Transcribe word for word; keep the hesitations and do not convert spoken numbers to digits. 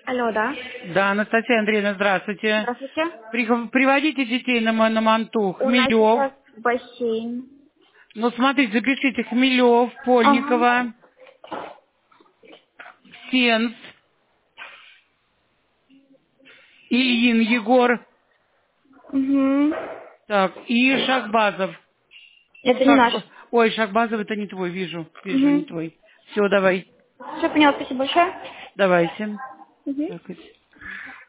Алло, да? Да, Анастасия Андреевна, здравствуйте. Здравствуйте. Прихов- Приводите детей на, Ма- на Манту. У нас Хмелев. сейчас бассейн. Ну, смотрите, запишите Хмелев, Ага. Польникова, Сенс, Ильин Егор, Угу. так, и Шахбазов. Это не наш. Шах... Ой, Шахбазов, это не твой, вижу, вижу, не Угу. твой. Все, давай, Все поняла, спасибо большое. давайте. Угу. Так,